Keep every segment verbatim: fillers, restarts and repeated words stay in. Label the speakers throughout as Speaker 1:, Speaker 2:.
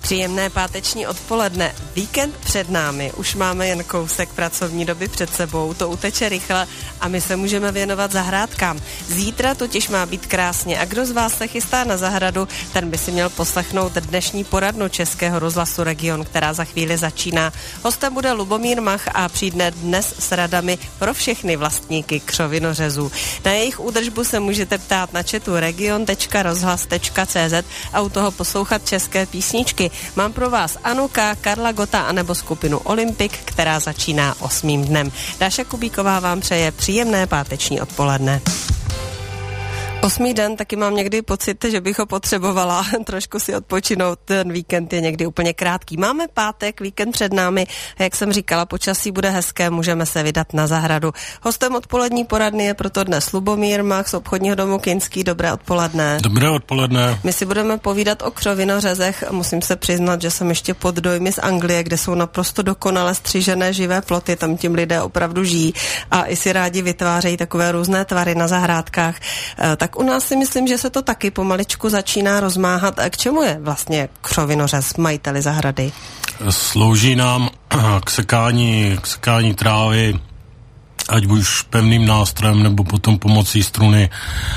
Speaker 1: Příjemné páteční odpoledne. Víkend před námi. Už máme jen kousek pracovní doby před sebou. To uteče rychle a my se můžeme věnovat zahrádkám. Zítra totiž má být krásně. A kdo z vás se chystá na zahradu, ten by si měl poslechnout dnešní poradnu Českého rozhlasu Region, která za chvíli začíná. Hostem bude Lubomír Mach a přijde dnes s radami pro všechny vlastníky křovinořezů. Na jejich údržbu se můžete ptát na chatu region tečka rozhlas tečka cé zet a u toho poslouchat české písničky. Mám pro vás Anuka, Karla Gota anebo skupinu Olympik, která začíná osmým dnem. Dáša Kubíková vám přeje příjemné páteční odpoledne. Osmý den, taky mám někdy pocit, že bych ho potřebovala trošku si odpočinout. Ten víkend je někdy úplně krátký. Máme pátek, víkend před námi a jak jsem říkala, počasí bude hezké, můžeme se vydat na zahradu. Hostem odpolední poradny je proto dnes Lubomír Mach z obchodního domu Kinský. Dobré odpoledne.
Speaker 2: Dobré odpoledne.
Speaker 1: My si budeme povídat o křovinořezech. Musím se přiznat, že jsem ještě pod dojmy z Anglie, kde jsou naprosto dokonale střižené živé ploty. Tam tím lidé opravdu žijí a i si rádi vytvářejí takové různé tvary na zahrádkách. Tak u nás si myslím, že se to taky pomaličku začíná rozmáhat. K čemu je vlastně křovinořez, majiteli zahrady?
Speaker 2: Slouží nám k sekání, k sekání trávy, ať už pevným nástrojem, nebo potom pomocí struny.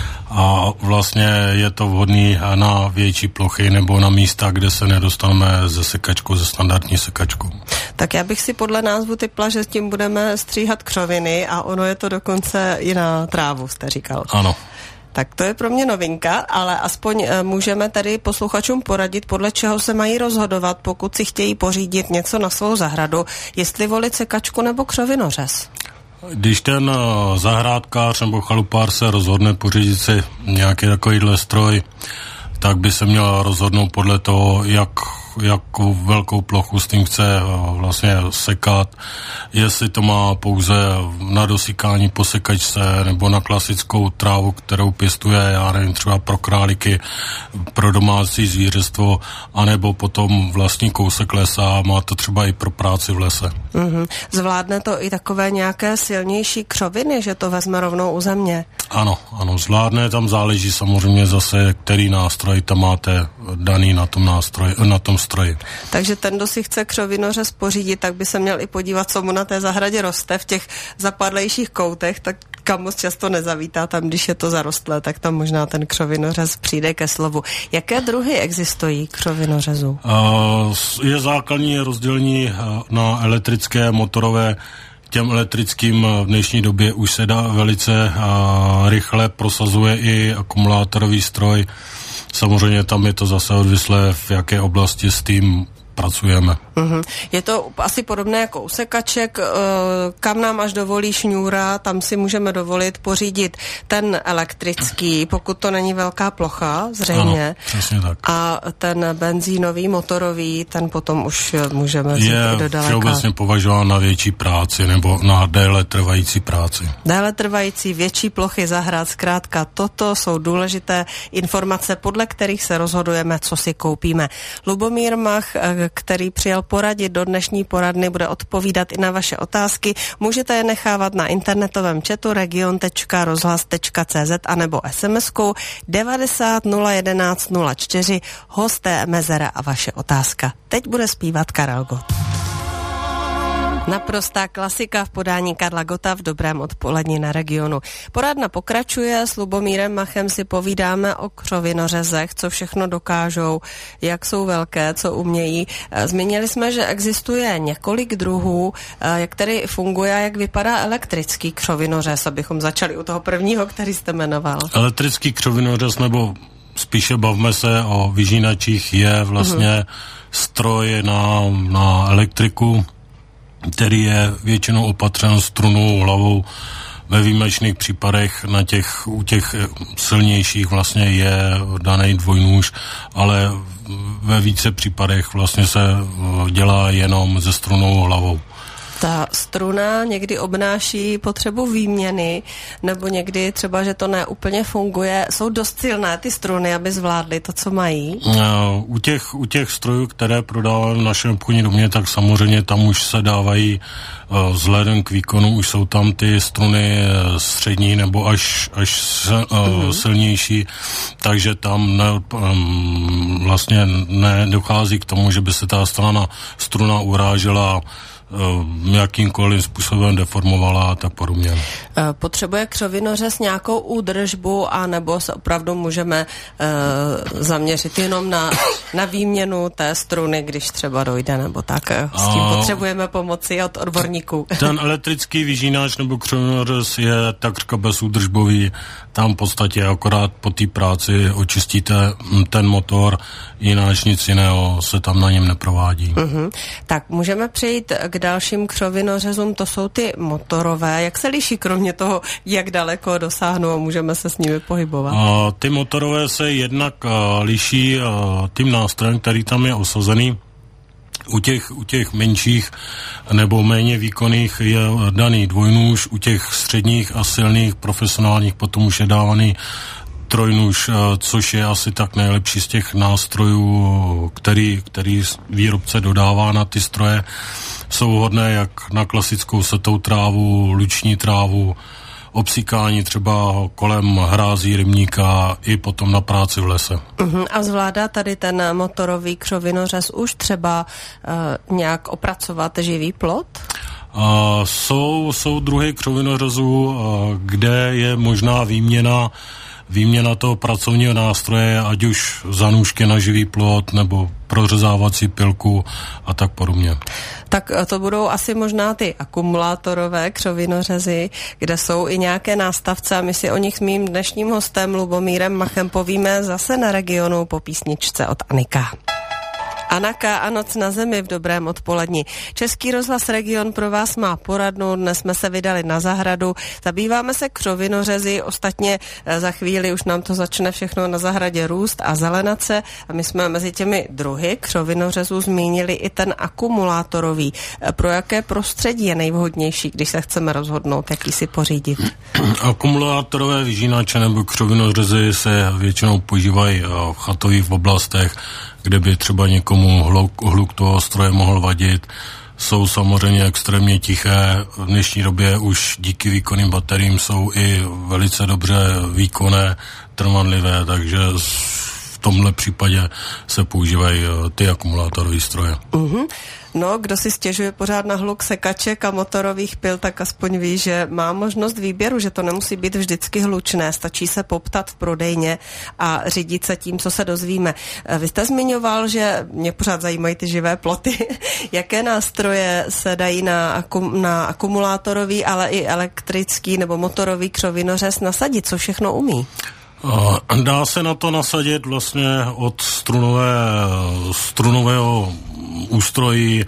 Speaker 2: A vlastně je to vhodný na větší plochy nebo na místa, kde se nedostaneme ze sekačkou, ze standardní sekačkou.
Speaker 1: Tak já bych si podle názvu typla, že s tím budeme stříhat křoviny a ono je to dokonce i na trávu, jste říkal.
Speaker 2: Ano.
Speaker 1: Tak to je pro mě novinka, ale aspoň můžeme tady posluchačům poradit, podle čeho se mají rozhodovat, pokud si chtějí pořídit něco na svou zahradu, jestli volit sekačku nebo křovinořez.
Speaker 2: Když ten zahrádkář nebo chalupář se rozhodne pořídit si nějaký takovýhle stroj, tak by se měl rozhodnout podle toho, jak, jakou velkou plochu s tím chce vlastně sekat, jestli to má pouze na dosykání po sekačce nebo na klasickou trávu, kterou pěstuje, já nevím, třeba pro králíky, pro domácí zvířestvo, anebo potom vlastní kousek lesa, má to třeba i pro práci v lese.
Speaker 1: Mm-hmm. Zvládne to i takové nějaké silnější křoviny, že to vezme rovnou u země?
Speaker 2: Ano, ano, zvládne, tam záleží samozřejmě zase, který nástroj tam máte daný na tom nástroji, na tom stroji.
Speaker 1: Takže ten, kdo si chce křovinořez pořídit, tak by se měl i podívat, co mu na té zahradě roste v těch zapadlejších koutech, tak kam moc často nezavítá, tam když je to zarostlé, tak tam možná ten křovinořez přijde ke slovu. Jaké druhy existují křovinořezů? Uh,
Speaker 2: je základní rozdělení na elektrické, motorové. Těm elektrickým v dnešní době už se dá velice uh, rychle prosazuje i akumulátorový stroj. Samozřejmě tam je to zase odvislé, v jaké oblasti s tím pracujeme.
Speaker 1: Mm-hmm. Je to asi podobné jako u sekaček, kam nám až dovolí šňůra, tam si můžeme dovolit pořídit ten elektrický, pokud to není velká plocha, zřejmě.
Speaker 2: Ano, přesně tak.
Speaker 1: A ten benzínový, motorový, ten potom už můžeme vzít i do daleka.
Speaker 2: Je všeobecně považován na větší práci nebo na déle trvající práci.
Speaker 1: Déle trvající, větší plochy zahrad, zkrátka toto jsou důležité informace, podle kterých se rozhodujeme, co si koupíme. Lubomír Mach, který přijel poradit do dnešní poradny, bude odpovídat i na vaše otázky. Můžete je nechávat na internetovém chatu region tečka rozhlas tečka cé zet anebo es em eskou devadesát nula jedenáct nula čtyři, hosté mezera a vaše otázka. Teď bude zpívat Karel Gott. Naprostá klasika v podání Karla Gotta v dobrém odpoledni na Regionu. Poradna pokračuje, s Lubomírem Machem si povídáme o křovinořezech, co všechno dokážou, jak jsou velké, co umějí. Zmínili jsme, že existuje několik druhů, jak tedy funguje a jak vypadá elektrický křovinořez, abychom začali u toho prvního, který jste jmenoval.
Speaker 2: Elektrický křovinořez, nebo spíše bavme se o vyžínačích, je vlastně uh-huh. stroj na, na elektriku, který je většinou opatřen strunou hlavou. Ve výjimečných případech na těch, u těch silnějších vlastně je daný dvojnůž, ale ve více případech vlastně se dělá jenom se strunou hlavou.
Speaker 1: Ta struna někdy obnáší potřebu výměny, nebo někdy třeba, že to neúplně funguje. Jsou dost silné ty struny, aby zvládly to, co mají?
Speaker 2: U těch, u těch strojů, které prodáváme v našem obchodním domě, tak samozřejmě tam už se dávají vzhledem k výkonu, už jsou tam ty struny střední nebo až, až mm. silnější, takže tam ne, vlastně nedochází k tomu, že by se ta strana struna urážela, jakýmkoliv způsobem deformovala a tak podobně.
Speaker 1: Potřebuje křovinořez nějakou údržbu, a nebo se opravdu můžeme uh, zaměřit jenom na, na výměnu té struny, když třeba dojde, nebo tak? S tím a potřebujeme pomoci od odborníků.
Speaker 2: Ten elektrický vyžínač nebo křovinořez je takřka bezúdržbový. Tam v podstatě akorát po té práci očistíte ten motor, jináč nic jiného se tam na něm neprovádí. Uh-huh.
Speaker 1: Tak můžeme přejít k dalším křovinořezům, to jsou ty motorové. Jak se liší kromě toho, jak daleko dosáhnou a můžeme se s nimi pohybovat?
Speaker 2: A ty motorové se jednak a, liší a, tím nástrojem, který tam je osazený. U těch, u těch menších nebo méně výkonných je daný dvojnůž, u těch středních a silných profesionálních potom už je dávaný trojnůž, což je asi tak nejlepší z těch nástrojů, který, který výrobce dodává na ty stroje. Jsou hodné jak na klasickou setou trávu, luční trávu, obsíkání třeba kolem hrází rybníka i potom na práci v lese.
Speaker 1: Uh-huh. A zvládá tady ten motorový křovinořez už třeba uh, nějak opracovat živý plot?
Speaker 2: Uh, jsou, jsou druhy křovinořezů, uh, kde je možná výměna výměna toho pracovního nástroje, ať už za nůžky na živý plot nebo prořezávací pilku a tak podobně.
Speaker 1: Tak to budou asi možná ty akumulátorové křovinořezy, kde jsou i nějaké nástavce, a my si o nich s mým dnešním hostem Lubomírem Machem povíme zase na Regionu po písničce od Anika. Anaka a Noc na zemi v dobrém odpoledni. Český rozhlas Region pro vás má poradnu, dnes jsme se vydali na zahradu, zabýváme se křovinořezy, ostatně za chvíli už nám to začne všechno na zahradě růst a zelenace, a my jsme mezi těmi druhy křovinořezů zmínili i ten akumulátorový. Pro jaké prostředí je nejvhodnější, když se chceme rozhodnout, jaký si pořídit?
Speaker 2: Akumulátorové vyžínače nebo křovinořezy se většinou používají v chatových oblastech, kde by třeba někomu hluk, hluk toho stroje mohl vadit. Jsou samozřejmě extrémně tiché. V dnešní době už díky výkonným bateriím jsou i velice dobře výkonné, trvanlivé, takže v tomhle případě se používají ty akumulátorové stroje. Uh-huh.
Speaker 1: No, kdo si stěžuje pořád na hluk sekaček a motorových pil, tak aspoň ví, že má možnost výběru, že to nemusí být vždycky hlučné, stačí se poptat v prodejně a řídit se tím, co se dozvíme. Vy jste zmiňoval, že mě pořád zajímají ty živé ploty. Jaké nástroje se dají na, akum, na akumulátorový, ale i elektrický nebo motorový křovinořez nasadit? Co všechno umí?
Speaker 2: Dá se na to nasadit vlastně od strunové, strunového ústrojí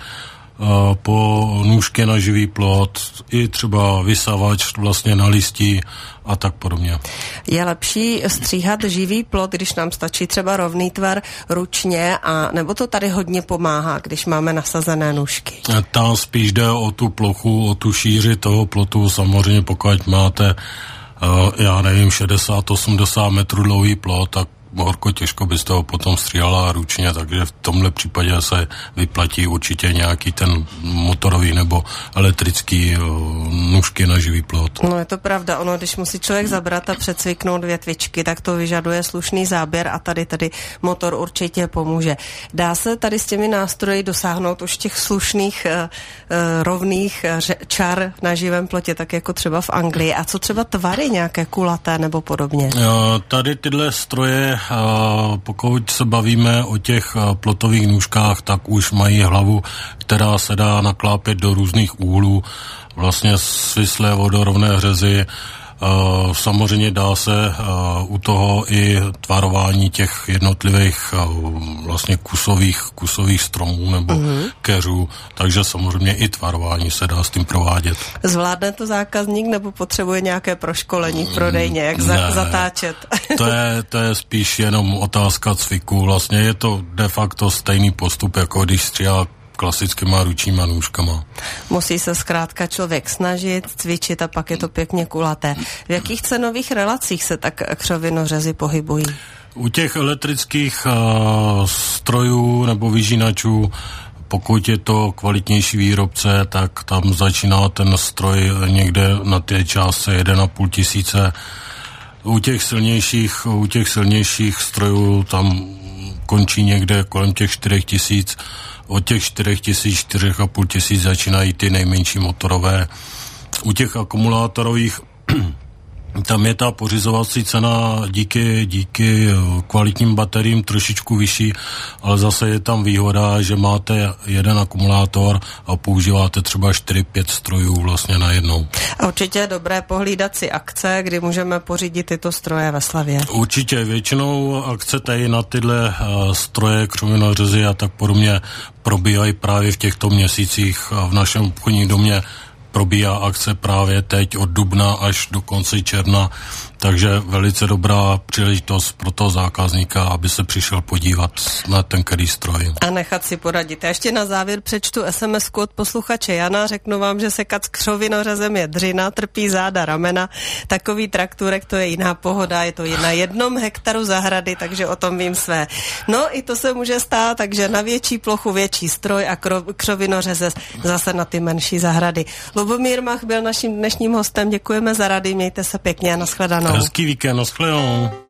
Speaker 2: po nůžky na živý plot, i třeba vysavač vlastně na listí a tak podobně.
Speaker 1: Je lepší stříhat živý plot, když nám stačí třeba rovný tvar ručně, a nebo to tady hodně pomáhá, když máme nasazené nůžky?
Speaker 2: Tam spíš jde o tu plochu, o tu šíři toho plotu. Samozřejmě pokud máte já nevím, šedesát osmdesát metrů dlouhý plot, tak horko těžko byste ho potom stříhala ručně, takže v tomhle případě se vyplatí určitě nějaký ten motorový nebo elektrický nůžky na živý plot.
Speaker 1: No je to pravda, ono, když musí člověk zabrat a přecviknout větvičky, tak to vyžaduje slušný záběr, a tady tady motor určitě pomůže. Dá se tady s těmi nástroji dosáhnout už těch slušných uh, uh, rovných uh, čar na živém plotě, tak jako třeba v Anglii. A co třeba tvary nějaké kulaté nebo podobně?
Speaker 2: Uh, tady tyhle stroje, Uh, pokud se bavíme o těch uh, plotových nůžkách, tak už mají hlavu, která se dá naklápět do různých úhlů, vlastně svislé vodorovné hřezy. Uh, samozřejmě dá se uh, u toho i tvarování těch jednotlivých uh, vlastně kusových, kusových stromů nebo uh-huh. keřů, takže samozřejmě i tvarování se dá s tím provádět.
Speaker 1: Zvládne to zákazník, nebo potřebuje nějaké proškolení v prodejně, jak za, ne, zatáčet?
Speaker 2: to, je, to je spíš jenom otázka cviku, vlastně je to de facto stejný postup, jako když stříhá klasickýma ručníma nůžkama.
Speaker 1: Musí se zkrátka člověk snažit, cvičit a pak je to pěkně kulaté. V jakých cenových relacích se tak křovinořezy pohybují?
Speaker 2: U těch elektrických uh, strojů nebo vyžínačů, pokud je to kvalitnější výrobce, tak tam začíná ten stroj někde na té částce jedna a půl tisíce. U těch silnějších, u těch silnějších strojů tam končí někde kolem těch čtyřech tisíc. Od těch čtyřech tisíc, čtyřech a půl tisíc začínají ty nejmenší motorové. U těch akumulátorových tam je ta pořizovací cena díky, díky kvalitním bateriím trošičku vyšší, ale zase je tam výhoda, že máte jeden akumulátor a používáte třeba čtyři pět strojů vlastně najednou.
Speaker 1: A určitě je dobré pohlídat si akce, kdy můžeme pořídit tyto stroje ve Slavě.
Speaker 2: Určitě, většinou akce tady na tyhle uh, stroje, křovinořezy a tak podobně probíhají právě v těchto měsících. V našem obchodním domě probíhá akce právě teď od dubna až do konce června, takže velice dobrá příležitost pro toho zákazníka, aby se přišel podívat na ten který stroj.
Speaker 1: A nechat si poradit. Já ještě na závěr přečtu es em esku od posluchače Jana. Řeknu vám, že sekat s křovinořezem je dřina, trpí záda, ramena. Takový trakturek, to je jiná pohoda, je to na jednom hektaru zahrady, takže o tom vím své. No i to se může stát, takže na větší plochu větší stroj a křovinořezec zase na ty menší zahrady. Lubomír Mach byl naším dnešním hostem, děkujeme za rady, mějte se pěkně a nashledanou.
Speaker 2: Hezký víkend, nashledanou.